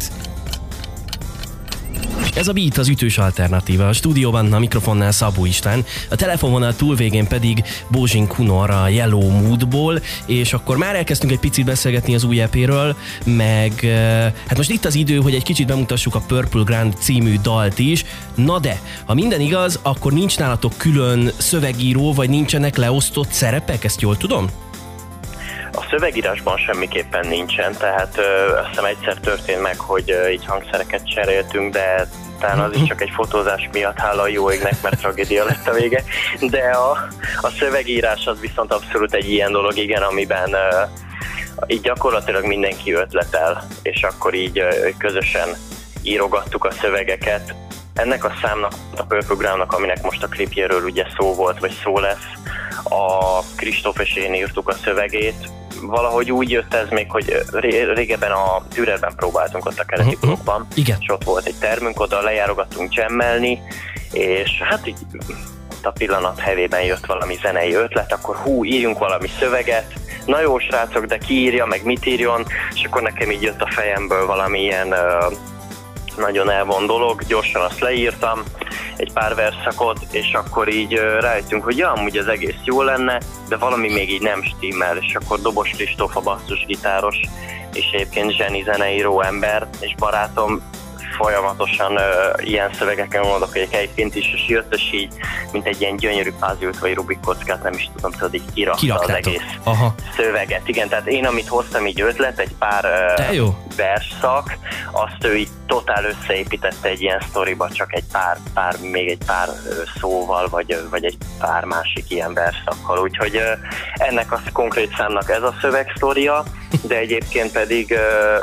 Ez a Beat, az ütős alternatíva. A stúdióban a mikrofonnál Szabó István, a telefonvonal túlvégén pedig Bozsink Hunor a Yellow Moodból, és akkor már elkezdtünk egy picit beszélgetni az új EP-ről, meg hát most itt az idő, hogy egy kicsit bemutassuk a Purple Grand című dalt is. Na de, ha minden igaz, akkor nincs nálatok külön szövegíró, vagy nincsenek leosztott szerepek, ezt jól tudom?
A szövegírásban semmiképpen nincsen, tehát azt hiszem egyszer történt meg, hogy így hangszereket cseréltünk, de talán az is csak egy fotózás miatt, hála a jó égnek, mert tragédia lett a vége. De a szövegírás az viszont abszolút egy ilyen dolog, igen, amiben így gyakorlatilag mindenki ötletel, és akkor így közösen írogattuk a szövegeket. Ennek a számnak, a Purple Groundnak, aminek most a klipjéről ugye szó volt, vagy szó lesz, a Kristóf és én írtuk a szövegét. Valahogy úgy jött ez még, hogy régebben a Dürerben próbáltunk ott a keleti blokkban, és ott volt egy termünk, oda lejárogattunk jammelni, és hát így a pillanat hevében jött valami zenei ötlet, akkor írjunk valami szöveget, na jó srácok, de ki írja, meg mit írjon, és akkor nekem így jött a fejemből valami ilyen nagyon elvon dolog, gyorsan azt leírtam, egy pár verszakot, és akkor így rájöttünk, hogy ja, amúgy az egész jó lenne, de valami még így nem stimmel, és akkor Dobos Kristóf, a basszusgitáros, és egyébként zseni zeneíró ember, és barátom folyamatosan ilyen szövegeken gondolkodik egyébként is, és jött, és így, mint egy ilyen gyönyörű puzzle-t, vagy Rubik kockát, nem is tudom, tudod, így kirakta az egész szöveget. Igen, tehát én, amit hoztam így ötlet, egy pár versszak, azt ő így totál összeépítette egy ilyen sztoriba, csak még egy pár szóval, vagy egy pár másik ilyen verszakkal. Úgyhogy ennek a konkrét számnak ez a szövegsztoria, de egyébként pedig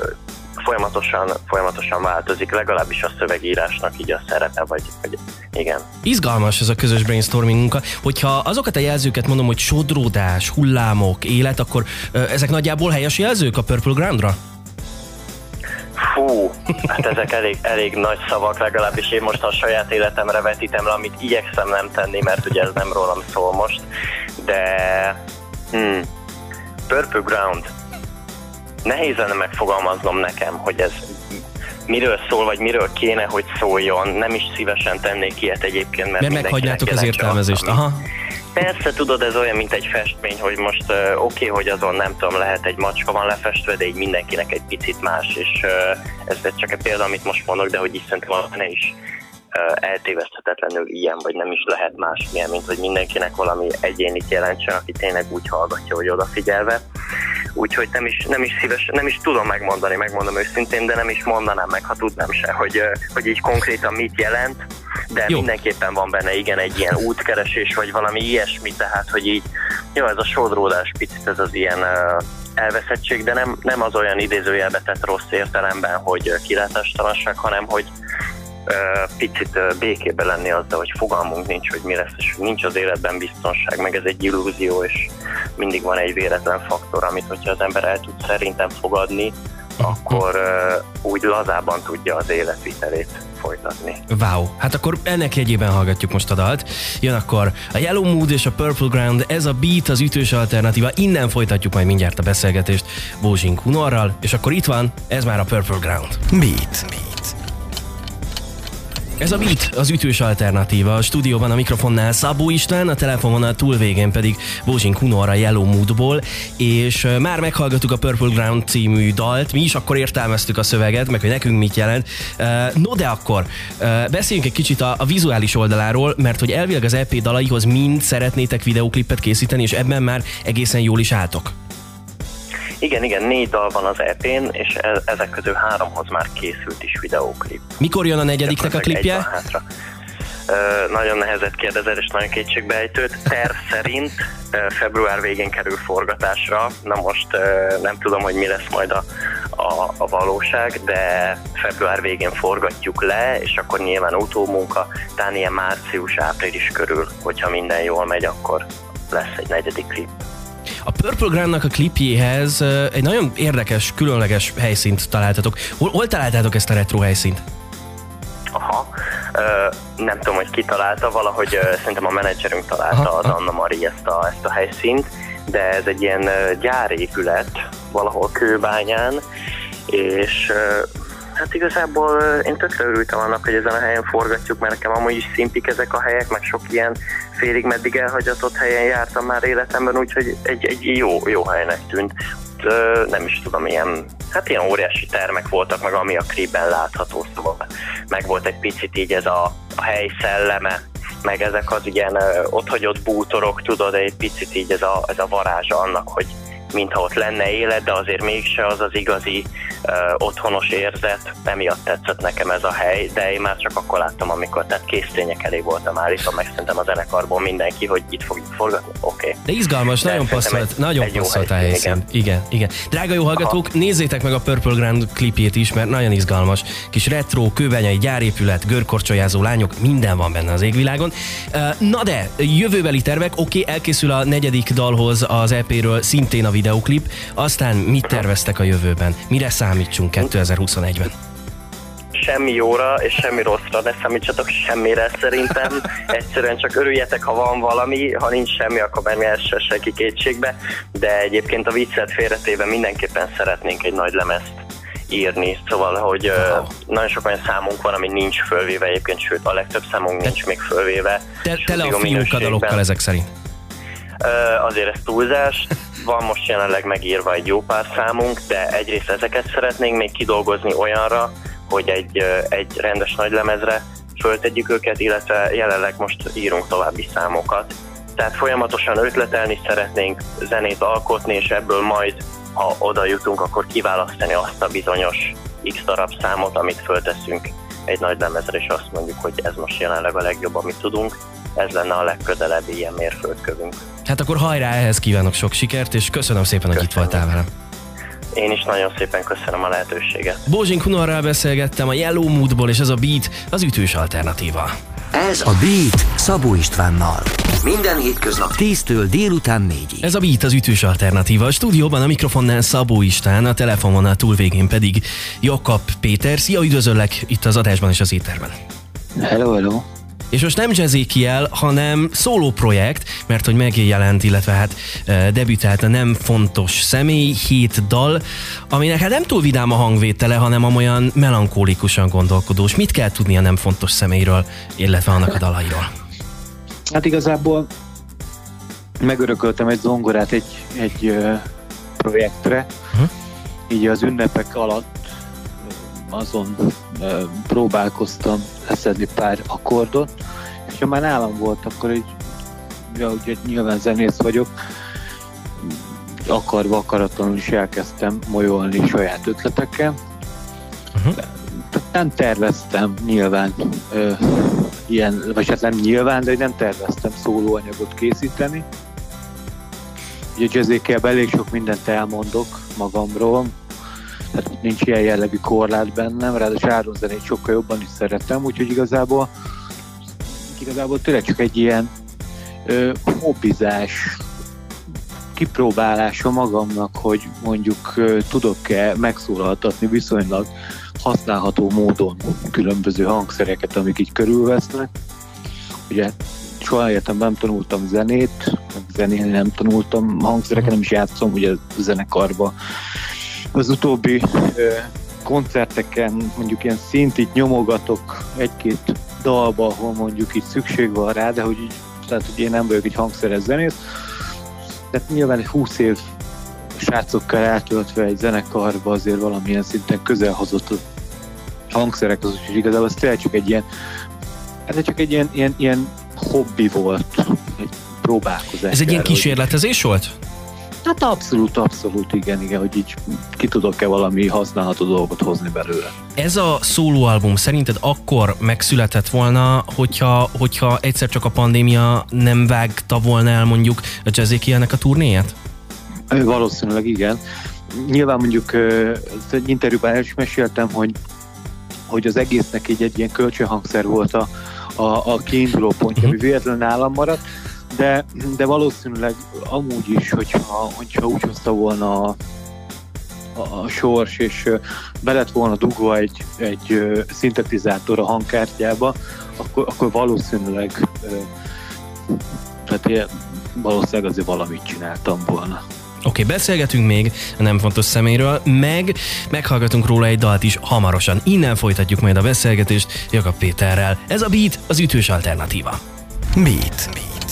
folyamatosan változik, legalábbis a szövegírásnak így a szerepe, vagy igen.
Izgalmas ez a közös brainstorming munka. Hogyha azokat a jelzőket mondom, hogy sodródás, hullámok, élet, akkor ezek nagyjából helyes jelzők a Purple Groundra?
Fú, Fú, hát ezek elég nagy szavak, legalábbis én most a saját életemre vetítem le, amit igyekszem nem tenni, mert ugye ez nem rólam szól most, de Purple Ground. Nehéz lenne megfogalmaznom nekem, hogy ez miről szól, vagy miről kéne, hogy szóljon. Nem is szívesen tennék ilyet egyébként, mert
meghagynátok az értelmezést. Aha.
Persze, tudod, ez olyan, mint egy festmény, hogy most oké, hogy azon nem tudom, lehet egy macska van lefestve, de így mindenkinek egy picit más, és ez csak egy példa, amit most mondok, de hogy is szerintem ne is eltéveszthetetlenül ilyen, vagy nem is lehet másmilyen, mint hogy mindenkinek valami egyénit jelentsen, aki tényleg úgy hallgatja, hogy odafigyelve. Úgyhogy nem is tudom megmondom őszintén, de nem is mondanám meg, ha tudnám se, hogy így konkrétan mit jelent, de jó. Mindenképpen van benne igen egy ilyen útkeresés, vagy valami ilyesmi, tehát, hogy így, jó, ez a sodródás picit, ez az ilyen elveszettség, de nem az olyan idézőjelbe tett rossz értelemben, hogy kilátástalanság, hanem hogy picit békében lenni azzal, hogy fogalmunk nincs, hogy mi lesz, és nincs az életben biztonság, meg ez egy illúzió, és mindig van egy véletlen faktor, amit hogyha az ember el tud szerintem fogadni, akkor úgy lazában tudja az életvitelét folytatni.
Wow, hát akkor ennek jegyében hallgatjuk most a dalt. Jön akkor a Yellow Mood és a Purple Ground, ez a Beat, az ütős alternatíva, innen folytatjuk majd mindjárt a beszélgetést Bozsink Hunorral, és akkor itt van, ez már a Purple Ground.
Beat.
Ez a Beat, az ütős alternatíva. A stúdióban a mikrofonnál Szabó István, a telefononál túlvégén pedig Bozsink Hunor a Yellow Moodból, és már meghallgattuk a Purple Ground című dalt, mi is akkor értelmeztük a szöveget, meg hogy nekünk mit jelent. No de akkor beszéljünk egy kicsit a vizuális oldaláról, mert hogy elvileg az EP dalaihoz mind szeretnétek videóklipet készíteni, és ebben már egészen jól is álltok.
Igen, 4 dal van az EP-n, és ezek közül 3-hoz már készült is videóklip.
Mikor jön a 4. a klipje?
Nagyon nehezet kérdezel, és nagyon kétségbeejtőt. Terv szerint február végén kerül forgatásra. Na most nem tudom, hogy mi lesz majd a valóság, de február végén forgatjuk le, és akkor nyilván utómunka, talán ilyen március-április körül, hogyha minden jól megy, akkor lesz egy 4. klip.
A Purple Groundnak a klipjéhez egy nagyon érdekes, különleges helyszínt találtatok. Hol találtátok ezt a retro helyszínt?
Nem tudom, hogy ki találta, valahogy szerintem a menedzserünk találta, az Anna Mari ezt a helyszínt, de ez egy ilyen gyárépület valahol Kőbányán, és hát igazából én tökre örültem annak, hogy ezen a helyen forgatjuk, mert nekem amúgy is szimpik ezek a helyek, meg sok ilyen félig meddig elhagyatott helyen jártam már életemben, úgyhogy egy jó helynek tűnt. Nem is tudom, ilyen óriási termek voltak, meg ami a klipben látható, szóval meg volt egy picit így ez a hely szelleme, meg ezek az ilyen otthagyott bútorok, tudod, egy picit így ez a varázsa annak, hogy mintha ott lenne élet, de azért mégse az igazi otthonos érzet. Emiatt tetszett nekem ez a hely, de én már csak akkor láttam, amikor, tehát késztények elé voltam állítva, meg szerintem a zenekarból mindenki, hogy itt fogjuk forgatni. Oké.
De izgalmas, de nagyon passzolt a helyszín. Igen. Drága jó hallgatók, nézzétek meg a Purple Ground klipjét is, mert nagyon izgalmas. Kis retro, kőbányai gyárépület, görkorcsolyázó lányok, minden van benne az égvilágon. Na de, jövőbeli tervek, elkészül a 4. dalhoz az EP-ről szintén a videóklip, aztán mit terveztek a jövőben? Mire számítsunk 2021-ben?
Semmi jóra és semmi rosszra, ne számítsatok semmire szerintem. Egyszerűen csak örüljetek, ha van valami, ha nincs semmi, akkor nem essen ki kétségbe. De egyébként a viccet félretéve mindenképpen szeretnénk egy nagy lemezt írni, szóval, hogy nagyon sok olyan számunk van, ami nincs fölvéve egyébként, sőt, a legtöbb számunk nincs még fölvéve.
Tele a fiúkadalokkal ezek szerint.
Azért ez túlzás. Van most jelenleg megírva egy jó pár számunk, de egyrészt ezeket szeretnénk még kidolgozni olyanra, hogy egy rendes nagylemezre föltegyük őket, illetve jelenleg most írunk további számokat. Tehát folyamatosan ötletelni szeretnénk, zenét alkotni, és ebből majd, ha oda jutunk, akkor kiválasztani azt a bizonyos X darab számot, amit fölteszünk egy nagylemezre, és azt mondjuk, hogy ez most jelenleg a legjobb, amit tudunk. Ez lenne a legközelebbi ilyen mérföldkövünk.
Hát akkor hajrá, ehhez kívánok sok sikert, és köszönöm szépen, hogy itt voltál velem.
Én is nagyon szépen köszönöm a lehetőséget.
Bozsink Hunorral beszélgettem a Yellow Moodból, és ez a Beat, az ütős alternatíva.
Ez a Beat Szabó Istvánnal. Minden hétköznap 10-től délután 4-ig.
Ez a Beat, az ütős alternatíva. A stúdióban a mikrofonnál Szabó István, a telefonon a túlvégén pedig Jakab Péter. Szia, üdvözöllek itt az adásban és az éterben.
Hello.
És most nem Jazzékiel, hanem szóló projekt, mert hogy megjelent, illetve hát debütált a Nem fontos személy, 7 dal, aminek hát nem túl vidám a hangvétele, hanem amolyan melankólikusan gondolkodós. Mit kell tudni a Nem fontos személyről, illetve annak a dalairól?
Hát igazából megörököltem egy zongorát egy projektre, így az ünnepek alatt azon próbálkoztam leszedni pár akkordot, és ha már nálam volt, akkor így, ugye nyilván zenész vagyok, akarva akaratlanul is elkezdtem molyolni saját ötletekkel. Nem terveztem nyilván ilyen, vagy hát nem nyilván, de nem terveztem szólóanyagot készíteni. Ugye Jazzékelben elég sok mindent elmondok magamról, tehát nincs ilyen jellegű korlát bennem, ráadásul áronzenét sokkal jobban is szeretem, úgyhogy igazából tényleg csak egy ilyen hobbizás, kipróbálása magamnak, hogy mondjuk tudok-e megszólaltatni viszonylag használható módon különböző hangszereket, amik így körülvesznek. Ugye soha életemben nem tanultam zenét, zenélni nem tanultam, hangszereket nem is játszom, ugye a zenekarban. Az utóbbi koncerteken mondjuk ilyen szintit nyomogatok egy-két dalba, ahol mondjuk így szükség van rá, de hogy így, tehát hogy én nem vagyok egy hangszeres zenész. Tehát nyilván egy 20 év srácokkal eltöltve egy zenekarba azért valamilyen szinten közelhozott a hangszerek, az úgyhogy igazából ez tényleg csak egy ilyen hobbi volt, egy próbálkozás.
Ez egy ilyen kísérletezés volt?
Hát abszolút, igen, hogy így ki tudok-e valami használható dolgot hozni belőle.
Ez a szólóalbum szerinted akkor megszületett volna, hogyha egyszer csak a pandémia nem vágta volna el mondjuk a Jazzékielnek a turnéját?
Valószínűleg igen. Nyilván mondjuk egy interjúban el is meséltem, hogy az egésznek így egy ilyen kölcsönhangszer volt a kiinduló pontja, ami véletlenül nálam maradt, de valószínűleg amúgy is, hogyha úgy hozta volna a sors, és be lett volna dugva egy szintetizátor a hangkártyába, akkor valószínűleg azért valamit csináltam volna.
Oké, beszélgetünk még a Nem fontos személyről, meghallgatunk róla egy dalt is hamarosan. Innen folytatjuk majd a beszélgetést Jakab Péterrel. Ez a Beat, az ütős alternatíva.
Beat.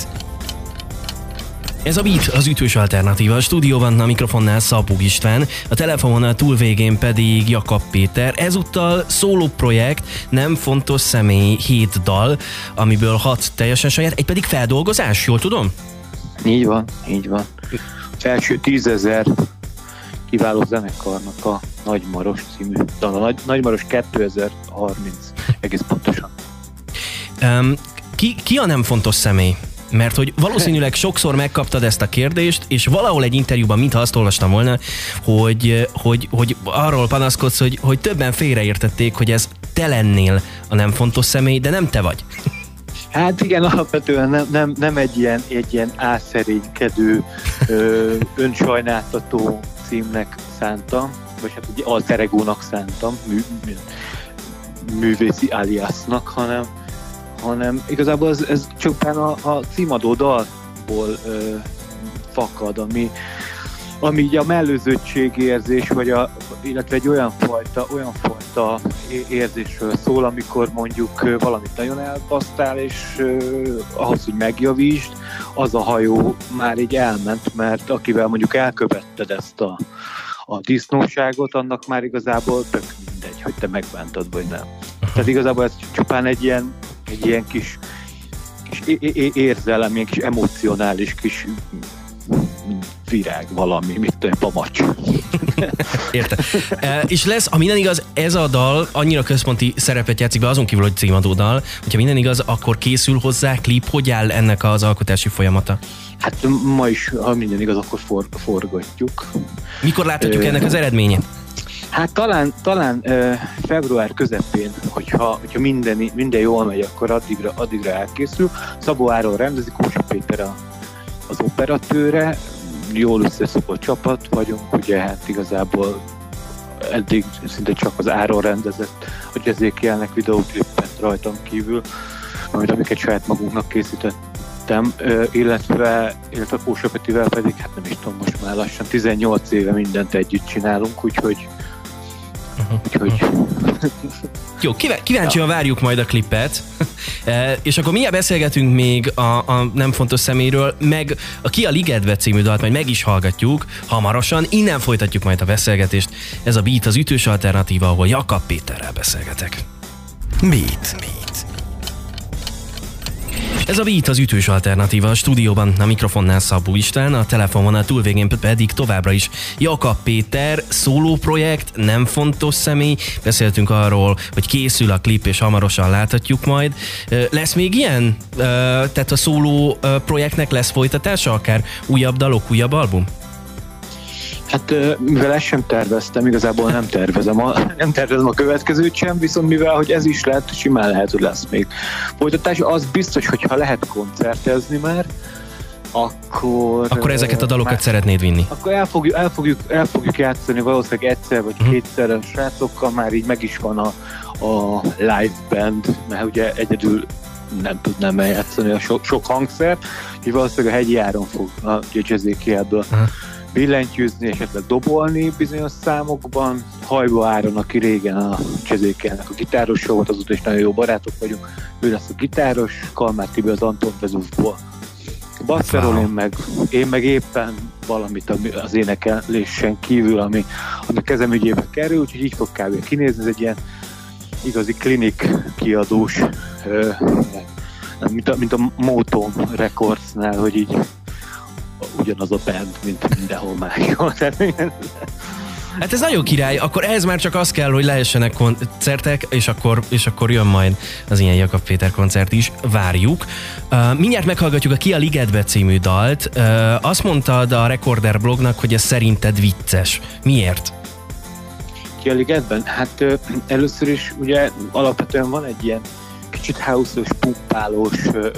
Ez a Beat, az ütős alternatíva. A stúdióban a mikrofonnál Szabó István, a telefonon a túlvégén pedig Jakab Péter. Ezúttal szóló projekt, Nem fontos személy, 7 dal, amiből 6 teljesen saját, egy pedig feldolgozás, jól tudom?
Így van. Első 10 000 kiváló zenekarnak a Nagymaros című dal. Nagymaros 2030, egész pontosan.
Ki a nem fontos személy? Mert hogy valószínűleg sokszor megkaptad ezt a kérdést, és valahol egy interjúban mintha azt olvastam volna, hogy arról panaszkodsz, hogy többen félreértették, hogy ez te lennél a nem fontos személy, de nem te vagy.
Hát igen, alapvetően nem egy ilyen álszerénykedő, önsajnáltató címnek szántam, vagy hát egy alter egónak szántam, művészi aliasnak, hanem igazából ez csupán a címadó dalból fakad, ami így a mellőzöttségérzés, illetve egy olyan fajta érzésről szól, amikor mondjuk valamit nagyon elbasztál, és ahhoz, hogy megjavítsd, az a hajó már így elment, mert akivel mondjuk elkövetted ezt a disznóságot, annak már igazából tök mindegy, hogy te megbántad, vagy nem. Tehát igazából ez csupán egy ilyen kis érzelem, ilyen kis emocionális kis virág valami, mit tudom, pamacs.
Érted. És lesz, ha minden igaz, ez a dal annyira központi szerepet játszik be, azon kívül, hogy címadó dal, hogyha minden igaz, akkor készül hozzá klip, hogy áll ennek az alkotási folyamata?
Hát ma is, ha minden igaz, akkor forgatjuk.
Mikor láthatjuk ennek az eredményét?
Hát talán február közepén, hogyha minden jól megy, akkor addigra elkészül. Szabó Áron rendezik, Kósa Péter az operatőre, jól összeszokott csapat vagyunk, ugye hát igazából eddig szinte csak az Áron rendezett a Jazzékielnek videóklipet rajtam kívül, amiket saját magunknak készítettem, illetve Kósa Petivel pedig, hát nem is tudom, most már lassan 18 éve mindent együtt csinálunk, úgyhogy
Jó, kíváncsian várjuk majd a klipet, és akkor mindjárt beszélgetünk még a nem fontos személyről, meg a Ki a Ligedbe című dalt majd meg is hallgatjuk hamarosan, innen folytatjuk majd a beszélgetést. Ez a Beat, az ütős alternatíva, ahol Jakab Péterrel beszélgetek.
Beat.
Ez a Beat, az ütős alternatíva, a stúdióban a mikrofonnál Szabó István, a telefonvonal túlvégén pedig továbbra is Jakab Péter, szóló projekt, nem fontos személy. Beszéltünk arról, hogy készül a klip, és hamarosan láthatjuk majd. Lesz még ilyen? Tehát a szóló projektnek lesz folytatása, akár újabb dalok, újabb album?
Hát mivel ezt sem terveztem, igazából nem tervezem a következőt sem, viszont mivel, hogy ez is lehet, simán lehet, hogy lesz még folytatás. Az biztos, hogyha lehet koncertezni már, akkor
ezeket a dalokat szeretnéd vinni?
Akkor el fogjuk játszani valószínűleg egyszer vagy kétszer a srácokkal, már így meg is van a live band, mert ugye egyedül nem tudnám eljátszani a sok hangszert, úgyhogy valószínűleg a Hegyi Áron fog a Jazzékielből billentyűzni, esetleg dobolni bizonyos számokban. Hajba Áron, aki régen a Jazzékielnek a gitáros volt, azóta is nagyon jó barátok vagyunk, ő lesz a gitáros, Kalmár Tibi az Anton Vezúfból basszerol, én meg éppen valamit az énekelésen kívül, ami kezem ügyébe kerül, úgyhogy így fog kb. Kinézni, ez egy ilyen igazi klinik kiadós, mint a Motown Recordsnál, hogy így ugyanaz a band, mint mindenhol máshol.
Hát ez nagyon király, akkor ehhez már csak az kell, hogy lehessenek koncertek, és akkor jön majd az ilyen Jakab Péter koncert is, várjuk. Mindjárt meghallgatjuk a Ki a Ligedbe című dalt. Azt mondtad a Recorder blognak, hogy ez szerinted vicces. Miért?
Ki a Ligedben? Hát először is ugye alapvetően van egy ilyen kicsit house-os, pumpálós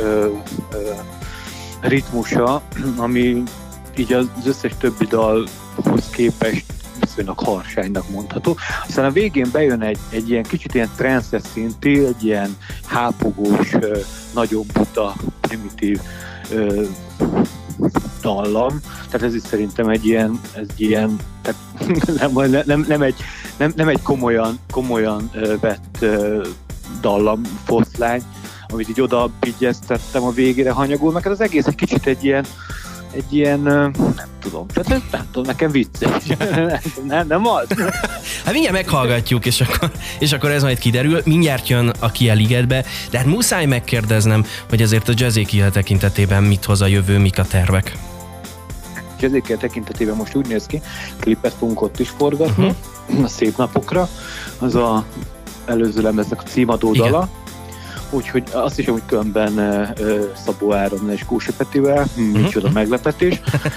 ritmusa, ami így az összes többi dalhoz képest viszonylag harsánynak mondható. Aztán a végén bejön egy ilyen kicsit ilyen trance szinti, egy ilyen hápogós, nagyon buta, primitív dallam. Tehát ez is szerintem egy ilyen tehát nem egy komolyan vett dallam, foszlány, amit így oda bigyeztettem a végére hanyagolnak. Ez az egész egy kicsit egy ilyen nem tudom, nekem vicces. nem az.
Hát mindjárt meghallgatjuk, és akkor ez majd kiderül. Mindjárt jön a Ki a Ligedbe, de hát muszáj megkérdeznem, hogy azért a Jazzékiel tekintetében mit hoz a jövő, mik a tervek?
Jazzékiel tekintetében most úgy néz ki, klipet fogunk ott is forgatni, a Szép napokra, az a előző lemeznek a címadó dala. Úgyhogy azt is, hogy különben Szabó Áron és Kósa Petivel, micsoda meglepetés,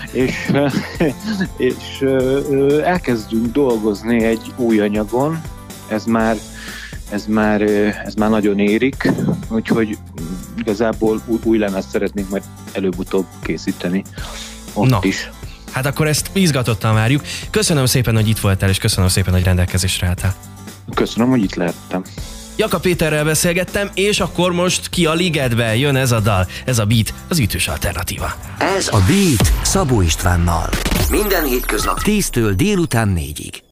és elkezdünk dolgozni egy új anyagon, ez már nagyon érik, úgyhogy igazából új lemezt szeretnénk majd előbb-utóbb készíteni ott is.
Hát akkor ezt izgatottan várjuk. Köszönöm szépen, hogy itt voltál, és köszönöm szépen, hogy rendelkezésre álltál.
Köszönöm, hogy itt lehettem.
Jakab Péterrel beszélgettem, és akkor most Ki a Ligedbe jön ez a dal, ez a Beat, az ütős alternatíva.
Ez a Beat Szabó Istvánnal. Minden hétköznap 10-től délután 4-ig.